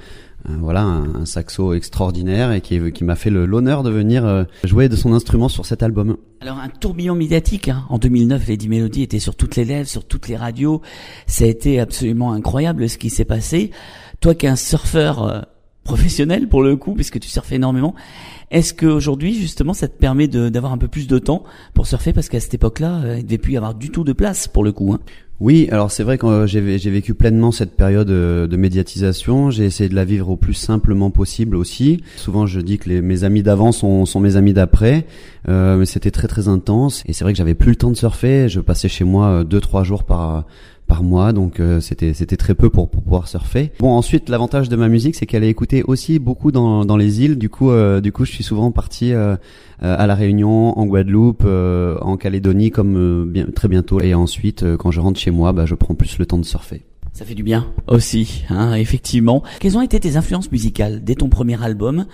saxo extraordinaire et qui m'a fait l'honneur de venir jouer de son instrument sur cet album. Alors un tourbillon médiatique, hein. En 2009, Lady Melody était sur toutes les lèvres, sur toutes les radios. Ça a été absolument incroyable ce qui s'est passé. Toi qui es un surfeur professionnel pour le coup, puisque tu surfes énormément, est-ce qu'aujourd'hui justement ça te permet d'avoir un peu plus de temps pour surfer, parce qu'à cette époque-là, il devait plus y avoir du tout de place pour le coup, hein. Oui, alors c'est vrai que j'ai vécu pleinement cette période de médiatisation. J'ai essayé de la vivre au plus simplement possible aussi. Souvent, je dis que mes amis d'avant sont mes amis d'après, mais c'était très très intense. Et c'est vrai que j'avais plus le temps de surfer. Je passais chez moi 2-3 jours par mois, donc c'était très peu pour pouvoir surfer. Bon, ensuite l'avantage de ma musique, c'est qu'elle est écoutée aussi beaucoup dans les îles. Du coup je suis souvent parti à la Réunion, en Guadeloupe, en Calédonie, comme très bientôt. Et ensuite, quand je rentre chez moi, je prends plus le temps de surfer. Ça fait du bien aussi, hein, effectivement. Quelles ont été tes influences musicales dès ton premier album?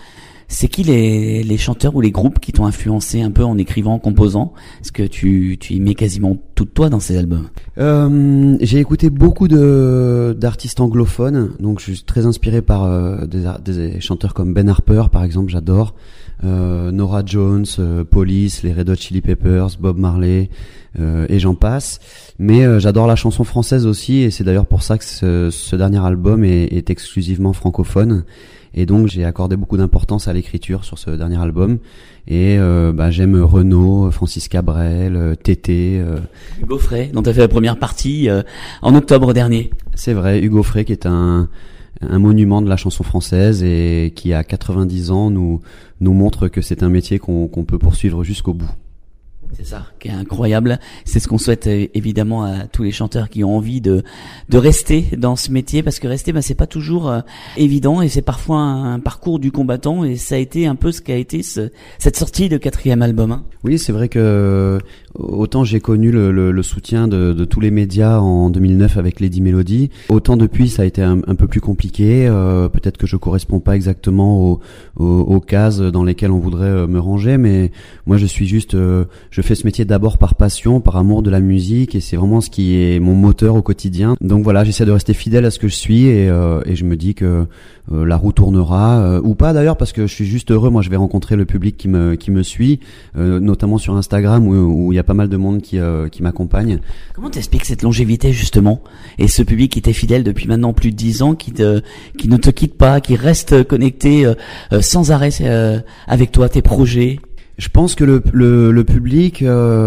C'est qui les chanteurs ou les groupes qui t'ont influencé un peu en écrivant, en composant? Est-ce que tu y mets quasiment tout de toi dans ces albums? J'ai écouté beaucoup d'artistes anglophones, donc je suis très inspiré par des chanteurs comme Ben Harper par exemple, j'adore. Norah Jones, Police, les Red Hot Chili Peppers, Bob Marley, et j'en passe. Mais j'adore la chanson française aussi, et c'est d'ailleurs pour ça que ce dernier album est exclusivement francophone. Et donc j'ai accordé beaucoup d'importance à l'écriture sur ce dernier album. Et j'aime Renaud, Francis Cabrel, Tété. Hugo Frey, dont tu as fait la première partie en octobre dernier. C'est vrai, Hugo Frey qui est un monument de la chanson française et qui à 90 ans nous montre que c'est un métier qu'on peut poursuivre jusqu'au bout. C'est ça, qui est incroyable. C'est ce qu'on souhaite évidemment à tous les chanteurs qui ont envie de rester dans ce métier, parce que rester, c'est pas toujours évident, et c'est parfois un parcours du combattant, et ça a été un peu ce qu'a été cette sortie de 4e album. Hein. Oui, c'est vrai que autant j'ai connu le soutien de tous les médias en 2009 avec Lady Melody, autant depuis ça a été un peu plus compliqué. Peut-être que je corresponds pas exactement aux cases dans lesquelles on voudrait me ranger, mais moi je suis juste je fais ce métier d'abord par passion, par amour de la musique, et c'est vraiment ce qui est mon moteur au quotidien. Donc voilà, j'essaie de rester fidèle à ce que je suis, et je me dis que la roue tournera, ou pas d'ailleurs, parce que je suis juste heureux. Moi je vais rencontrer le public qui me suit, notamment sur Instagram où il y a pas mal de monde qui m'accompagne. Comment t'expliques cette longévité justement, et ce public qui t'est fidèle depuis maintenant plus de 10 ans, qui ne te quitte pas, qui reste connecté sans arrêt avec toi, tes projets? Je pense que le public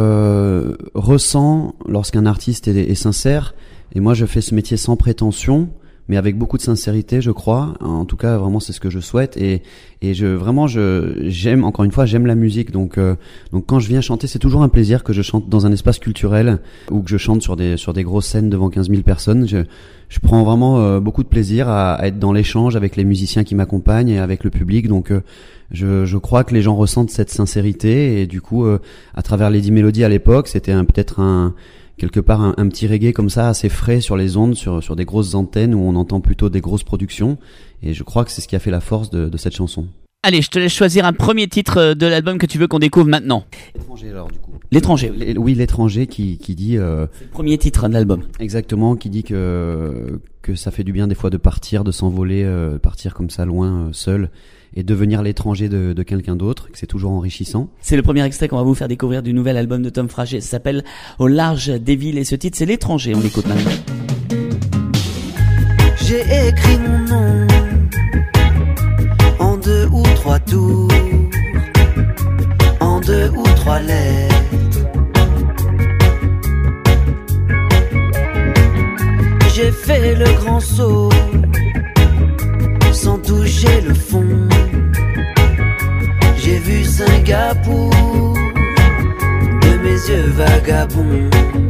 ressent lorsqu'un artiste est sincère, et moi je fais ce métier sans prétention, mais avec beaucoup de sincérité, je crois. En tout cas, vraiment, c'est ce que je souhaite. Et j'aime, encore une fois, j'aime la musique. Donc quand je viens chanter, c'est toujours un plaisir que je chante dans un espace culturel ou que je chante sur des grosses scènes devant 15 000 personnes. Je prends vraiment beaucoup de plaisir à être dans l'échange avec les musiciens qui m'accompagnent et avec le public. Donc je crois que les gens ressentent cette sincérité, et du coup, à travers Lady Melody à l'époque, c'était quelque part un petit reggae comme ça, assez frais sur les ondes, sur des grosses antennes où on entend plutôt des grosses productions, et je crois que c'est ce qui a fait la force de cette chanson. Allez, je te laisse choisir un premier titre de l'album que tu veux qu'on découvre maintenant. L'étranger alors du coup. L'étranger. Oui, l'étranger qui dit... C'est le premier titre de l'album. Exactement, qui dit que ça fait du bien des fois de partir, de s'envoler, partir comme ça loin, seul, et devenir l'étranger de quelqu'un d'autre, que c'est toujours enrichissant. C'est le premier extrait qu'on va vous faire découvrir du nouvel album de Tom Frager. Ça s'appelle Au large des villes, et ce titre c'est L'étranger. On l'écoute maintenant. J'ai écrit mon nom en 2 ou 3 tours, en 2 ou 3 lettres. J'ai fait le grand saut sans toucher le fond. J'ai vu Singapour de mes yeux vagabonds.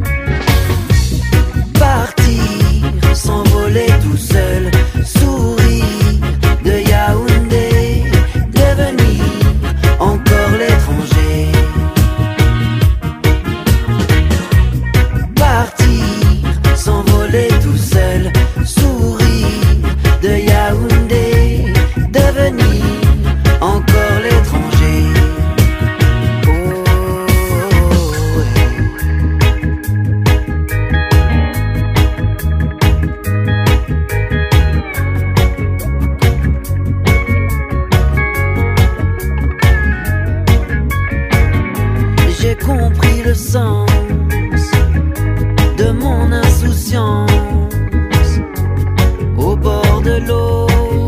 Partir, s'envoler tout seul, sourire de Yaoundé, devenir encore l'étranger. Partir, s'envoler tout seul, sourire de Yaoundé, devenir encore l'étranger. J'ai compris le sens de mon insouciance au bord de l'eau.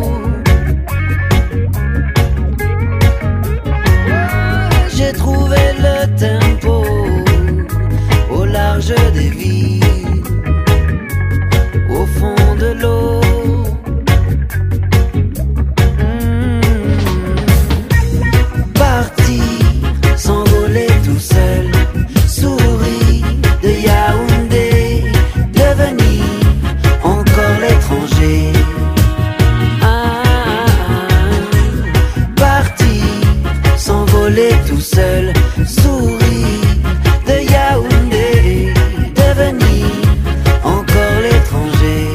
J'ai trouvé le tempo au large des villes, au fond de l'eau. Partir, s'envoler tout seul, sourire de Yaoundé, devenir encore l'étranger. Partir, s'envoler tout seul, sourire de Yaoundé, devenir encore l'étranger.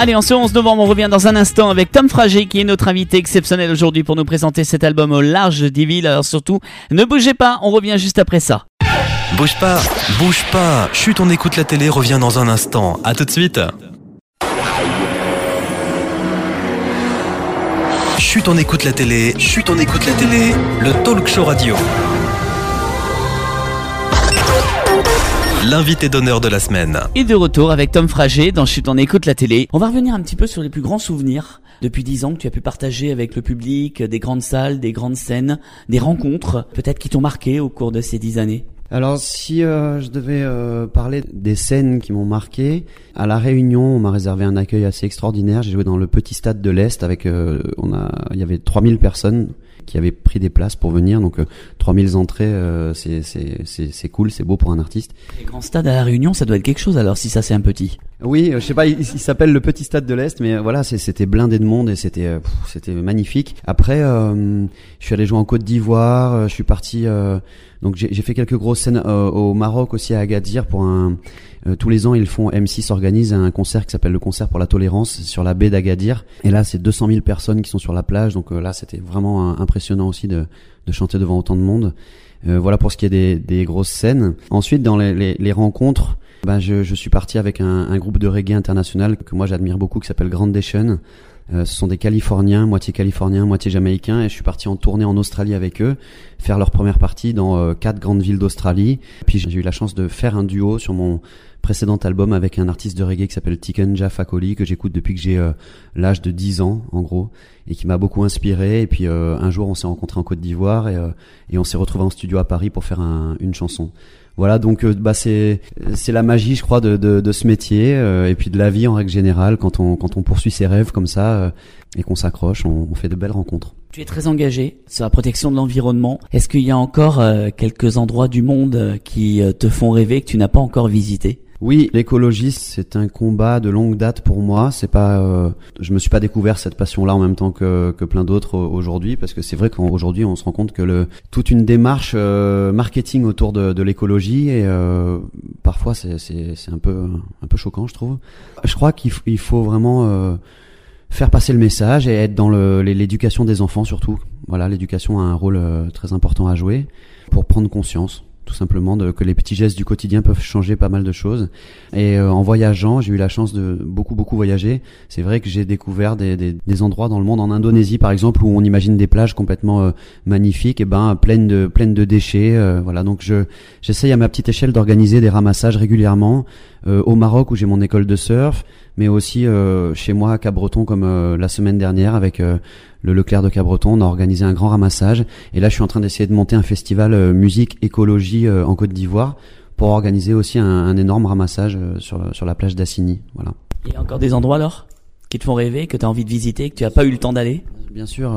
Allez, en ce 11 novembre, on revient dans un instant avec Tom Frager qui est notre invité exceptionnel aujourd'hui pour nous présenter cet album au large des villes. Alors surtout, ne bougez pas, on revient juste après ça. Bouge pas, bouge pas. Chut, on écoute la télé, revient dans un instant. À tout de suite. Chut, on écoute la télé. Chut, on écoute la télé. Le talk show radio. L'invité d'honneur de la semaine. Et de retour avec Tom Frager dans Chut, on écoute la télé. On va revenir un petit peu sur les plus grands souvenirs depuis 10 ans que tu as pu partager avec le public, des grandes salles, des grandes scènes, des rencontres, peut-être qui t'ont marqué au cours de ces 10 années. Alors si je devais parler des scènes qui m'ont marqué, à La Réunion, on m'a réservé un accueil assez extraordinaire. J'ai joué dans le petit stade de l'Est avec il y avait 3000 personnes qui avaient pris des places pour venir, donc 3000 entrées, c'est cool, c'est beau pour un artiste. Les grands stades à La Réunion, ça doit être quelque chose alors si ça c'est un petit. Oui, je sais pas, il s'appelle le petit stade de l'Est, mais voilà, c'était blindé de monde et c'était magnifique. Après, je suis allé jouer en Côte d'Ivoire, je suis parti, donc j'ai fait quelques grosses scènes au Maroc aussi à Agadir pour tous les ans, ils font, M6 organise un concert qui s'appelle le concert pour la tolérance sur la baie d'Agadir. Et là, c'est 200 000 personnes qui sont sur la plage. Donc là, c'était vraiment impressionnant aussi de chanter devant autant de monde. Voilà pour ce qui est des grosses scènes. Ensuite, dans les rencontres, je suis parti avec un groupe de reggae international que moi j'admire beaucoup qui s'appelle Grandation. Ce sont des Californiens, moitié Jamaïcains, et je suis parti en tournée en Australie avec eux, faire leur première partie dans 4 grandes villes d'Australie. Puis j'ai eu la chance de faire un duo sur mon précédent album avec un artiste de reggae qui s'appelle Tikenja Fakoli, que j'écoute depuis que j'ai l'âge de 10 ans en gros, et qui m'a beaucoup inspiré. Et puis un jour on s'est rencontrés en Côte d'Ivoire et on s'est retrouvés en studio à Paris pour faire une chanson. Voilà, donc c'est la magie, je crois, de ce métier et puis de la vie en règle générale. Quand on poursuit ses rêves comme ça et qu'on s'accroche, on fait de belles rencontres. Tu es très engagé sur la protection de l'environnement. Est-ce qu'il y a encore quelques endroits du monde qui te font rêver que tu n'as pas encore visité ? Oui, l'écologie, c'est un combat de longue date pour moi. C'est pas, je me suis pas découvert cette passion-là en même temps que plein d'autres aujourd'hui, parce que c'est vrai qu'aujourd'hui on se rend compte que toute une démarche marketing autour de l'écologie et parfois c'est un peu choquant, je trouve. Je crois qu'il faut vraiment faire passer le message et être dans l'éducation des enfants surtout. Voilà, l'éducation a un rôle très important à jouer pour prendre conscience. Tout simplement que les petits gestes du quotidien peuvent changer pas mal de choses. Et en voyageant, j'ai eu la chance de beaucoup voyager. C'est vrai que j'ai découvert des endroits dans le monde, en Indonésie par exemple, où on imagine des plages complètement magnifiques et pleines de déchets. Voilà, donc j'essaye à ma petite échelle d'organiser des ramassages régulièrement. Au Maroc où j'ai mon école de surf, mais aussi chez moi à Cap-Breton comme la semaine dernière avec le Leclerc de Cap-Breton, on a organisé un grand ramassage et là je suis en train d'essayer de monter un festival musique écologie en Côte d'Ivoire pour organiser aussi un énorme ramassage sur la plage d'Assigny. Voilà. Il y a encore des endroits alors qui te font rêver, que tu as envie de visiter, que tu n'as pas eu le temps d'aller? Bien sûr,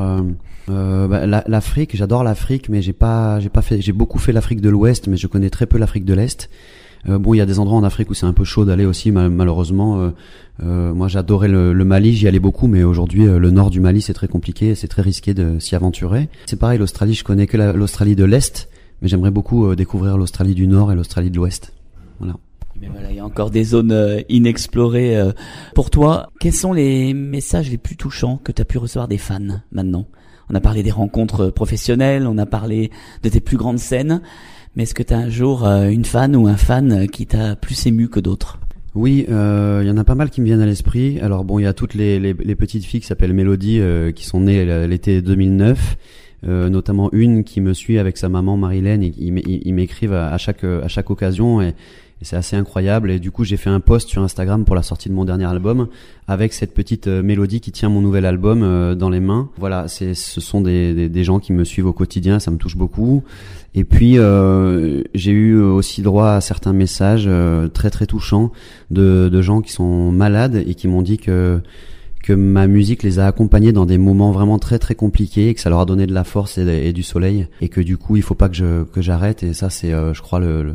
l'Afrique, j'adore l'Afrique, mais j'ai beaucoup fait l'Afrique de l'Ouest, mais je connais très peu l'Afrique de l'Est. Bon, il y a des endroits en Afrique où c'est un peu chaud d'aller aussi, malheureusement. Moi, j'adorais le Mali, j'y allais beaucoup, mais aujourd'hui, le nord du Mali, c'est très compliqué, c'est très risqué de s'y aventurer. C'est pareil, l'Australie, je connais que l'Australie de l'Est, mais j'aimerais beaucoup découvrir l'Australie du Nord et l'Australie de l'Ouest. Voilà. Mais voilà, il y a encore des zones inexplorées. Pour toi, quels sont les messages les plus touchants que tu as pu recevoir des fans maintenant? On a parlé des rencontres professionnelles, on a parlé de tes plus grandes scènes. Mais est-ce que tu as un jour une fan ou un fan qui t'a plus ému que d'autres? Oui, y en a pas mal qui me viennent à l'esprit. Alors bon, il y a toutes les petites filles qui s'appellent Mélodie, qui sont nées l'été 2009. Notamment une qui me suit avec sa maman Marilène et ils m'écrivent à chaque occasion et c'est assez incroyable. Et du coup, j'ai fait un post sur Instagram pour la sortie de mon dernier album avec cette petite Mélodie qui tient mon nouvel album dans les mains. Voilà, ce sont des gens qui me suivent au quotidien, ça me touche beaucoup. Et puis j'ai eu aussi droit à certains messages très très touchants de gens qui sont malades et qui m'ont dit que ma musique les a accompagnés dans des moments vraiment très très compliqués et que ça leur a donné de la force et du soleil et que du coup il faut pas que j'arrête. Et ça c'est je crois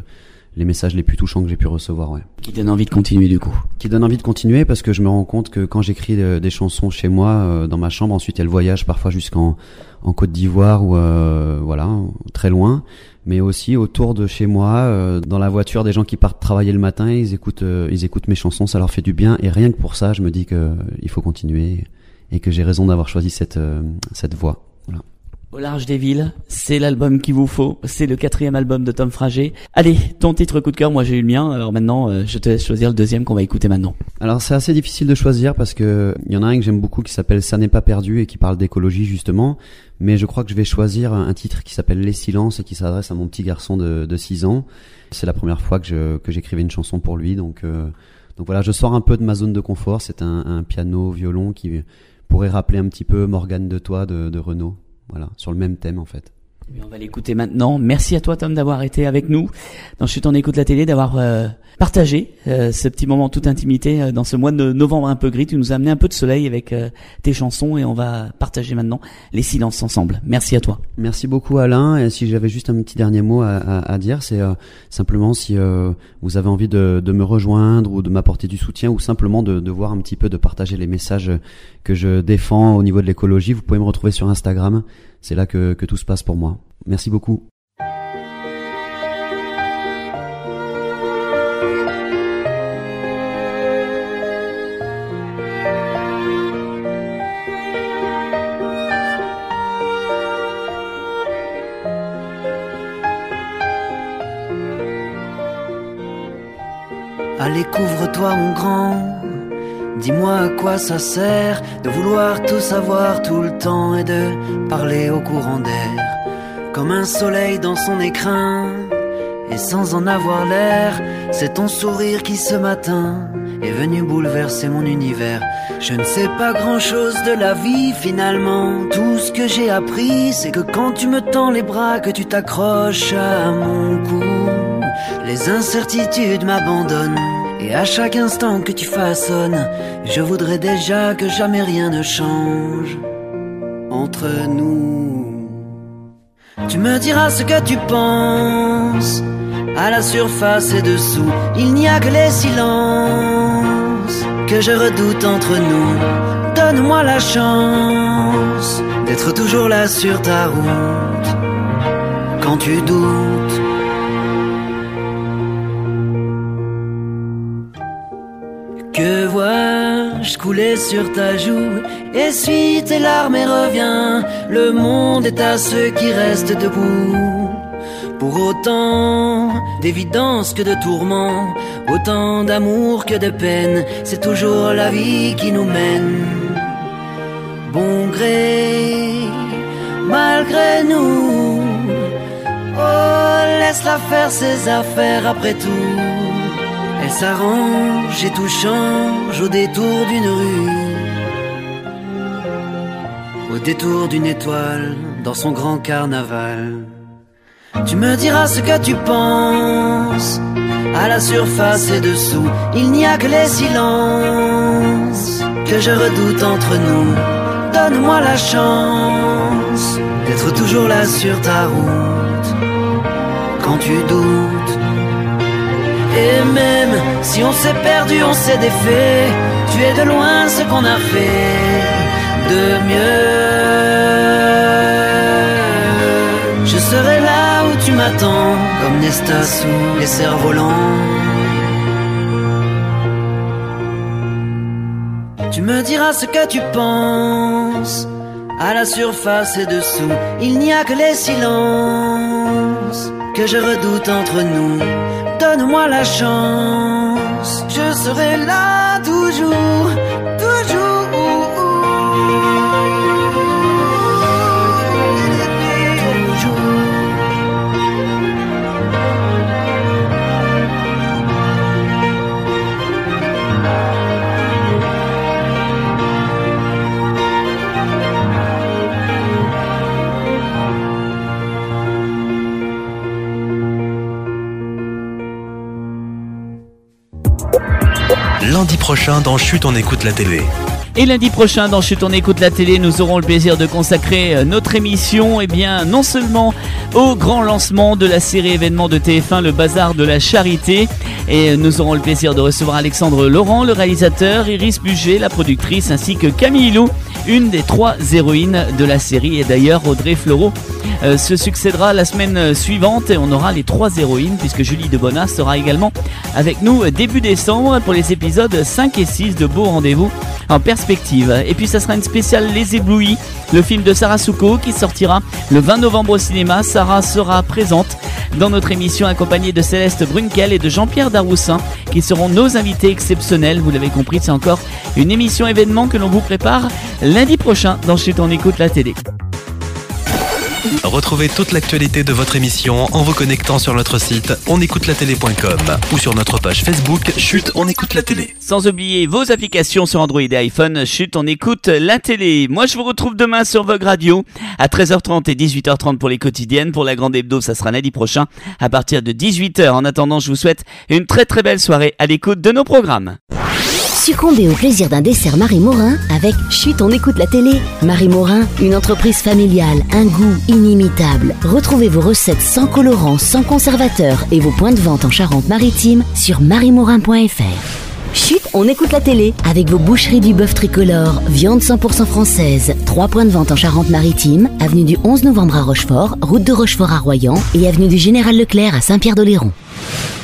les messages les plus touchants que j'ai pu recevoir, ouais. Qui donne envie de continuer du coup. Qui donne envie de continuer parce que je me rends compte que quand j'écris des chansons chez moi, dans ma chambre, ensuite elles voyagent parfois jusqu'en Côte d'Ivoire ou voilà, très loin, mais aussi autour de chez moi, dans la voiture, des gens qui partent travailler le matin, ils écoutent mes chansons, ça leur fait du bien, et rien que pour ça, je me dis que il faut continuer et que j'ai raison d'avoir choisi cette voie. Voilà. Au large des villes, c'est l'album qu'il vous faut, c'est le 4e album de Tom Frager. Allez, ton titre coup de cœur, moi j'ai eu le mien, alors maintenant je te laisse choisir le deuxième qu'on va écouter maintenant. Alors c'est assez difficile de choisir parce que il y en a un que j'aime beaucoup qui s'appelle Ça n'est pas perdu et qui parle d'écologie justement, mais je crois que je vais choisir un titre qui s'appelle Les Silences et qui s'adresse à mon petit garçon de 6 ans. C'est la première fois que j'écrivais une chanson pour lui, donc voilà, je sors un peu de ma zone de confort, c'est un piano, violon qui pourrait rappeler un petit peu Morgane de Toi de Renaud. Voilà, sur le même thème en fait. On va l'écouter maintenant. Merci à toi Tom d'avoir été avec nous dans Chut on écoute la télé, d'avoir partagé ce petit moment toute intimité dans ce mois de novembre un peu gris. Tu nous as amené un peu de soleil avec tes chansons et on va partager maintenant les silences ensemble. Merci à toi. Merci beaucoup Alain, et si j'avais juste un petit dernier mot à dire, c'est simplement si vous avez envie de me rejoindre ou de m'apporter du soutien ou simplement de voir un petit peu, de partager les messages que je défends au niveau de l'écologie, vous pouvez me retrouver sur Instagram. C'est là que tout se passe pour moi. Merci beaucoup. Allez, couvre-toi mon grand, dis-moi à quoi ça sert de vouloir tout savoir tout le temps et de parler au courant d'air. Comme un soleil dans son écrin et sans en avoir l'air, c'est ton sourire qui ce matin est venu bouleverser mon univers. Je ne sais pas grand-chose de la vie finalement, tout ce que j'ai appris c'est que quand tu me tends les bras, que tu t'accroches à mon cou, les incertitudes m'abandonnent. Et à chaque instant que tu façonnes, je voudrais déjà que jamais rien ne change entre nous. Tu me diras ce que tu penses, à la surface et dessous, il n'y a que les silences que je redoute entre nous. Donne-moi la chance d'être toujours là sur ta route quand tu doutes. Que vois-je couler sur ta joue? Essuie tes larmes et reviens. Le monde est à ceux qui restent debout. Pour autant d'évidence que de tourments, autant d'amour que de peine, c'est toujours la vie qui nous mène. Bon gré, malgré nous, oh laisse-la faire ses affaires après tout. Elle s'arrange et tout change au détour d'une rue, au détour d'une étoile dans son grand carnaval. Tu me diras ce que tu penses, à la surface et dessous, il n'y a que les silences que je redoute entre nous. Donne-moi la chance d'être toujours là sur ta route quand tu doutes. Et même si on s'est perdu, on s'est défait, tu es de loin ce qu'on a fait de mieux. Je serai là où tu m'attends, comme Nesta sous les cerfs-volants. Tu me diras ce que tu penses, à la surface et dessous, il n'y a que les silences que je redoute entre nous. Donne-moi la chance, je serai là toujours, toujours. Lundi prochain dans Chut on écoute la télé. Et lundi prochain dans Chut on écoute la télé, nous aurons le plaisir de consacrer notre émission non seulement au grand lancement de la série événement de TF1 Le Bazar de la Charité, et nous aurons le plaisir de recevoir Alexandre Laurent, le réalisateur, Iris Buget, la productrice, ainsi que Camille Lou, une des 3 héroïnes de la série. Et d'ailleurs Audrey Fleurot se succédera la semaine suivante et on aura les 3 héroïnes puisque Julie Debona sera également avec nous début décembre pour les épisodes 5 et 6 de Beau Rendez-vous en perspective. Et puis ça sera une spéciale Les Éblouis, le film de Sarah Souko qui sortira le 20 novembre au cinéma. Sarah sera présente dans notre émission accompagnée de Céleste Brunkel et de Jean-Pierre Daroussin qui seront nos invités exceptionnels. Vous l'avez compris, c'est encore une émission événement que l'on vous prépare lundi prochain dans Chut on écoute la télé. Retrouvez toute l'actualité de votre émission en vous connectant sur notre site onécoutelatélé.com ou sur notre page Facebook Chut on écoute la télé. Sans oublier vos applications sur Android et iPhone, Chut on écoute la télé. Moi je vous retrouve demain sur Vogue Radio à 13h30 et 18h30 pour les quotidiennes. Pour la grande hebdo, ça sera lundi prochain à partir de 18h. En attendant, je vous souhaite une très très belle soirée à l'écoute de nos programmes. Succombez au plaisir d'un dessert Marie Morin avec Chut on écoute la télé. Marie Morin, une entreprise familiale, un goût inimitable. Retrouvez vos recettes sans colorants, sans conservateurs et vos points de vente en Charente-Maritime sur mariemorin.fr. Chut, on écoute la télé avec vos boucheries du bœuf tricolore, viande 100% française. 3 points de vente en Charente-Maritime, avenue du 11 novembre à Rochefort, route de Rochefort à Royan et avenue du Général Leclerc à Saint-Pierre-d'Oléron.